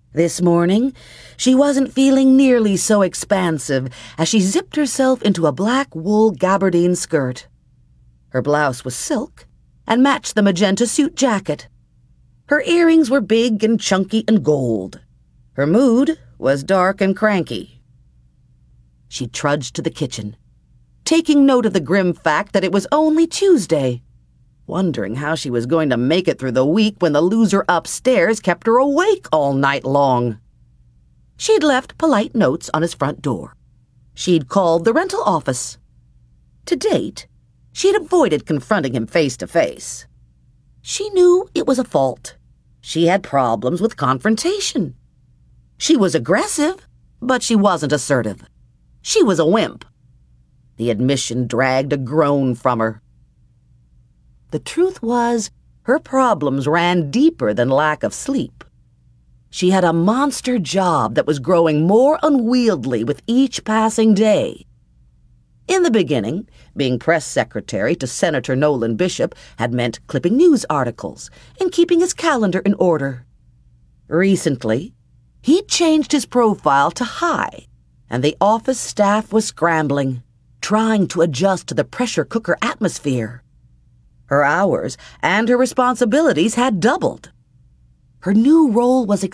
This morning, she wasn't feeling nearly so expansive as she zipped herself into a black wool gabardine skirt. Her blouse was silk and matched the magenta suit jacket. Her earrings were big and chunky and gold. Her mood was dark and cranky. She trudged to the kitchen, taking note of the grim fact that it was only Tuesday, wondering how she was going to make it through the week when the loser upstairs kept her awake all night long. She'd left polite notes on his front door. She'd called the rental office. To date, she'd avoided confronting him face to face. She knew it was a fault. She had problems with confrontation. She was aggressive, but she wasn't assertive. She was a wimp. The admission dragged a groan from her. The truth was, her problems ran deeper than lack of sleep. She had a monster job that was growing more unwieldy with each passing day. In the beginning, being press secretary to Senator Nolan Bishop had meant clipping news articles and keeping his calendar in order. Recently, he'd changed his profile to high, and the office staff was scrambling, trying to adjust to the pressure cooker atmosphere. Her hours and her responsibilities had doubled. Her new role was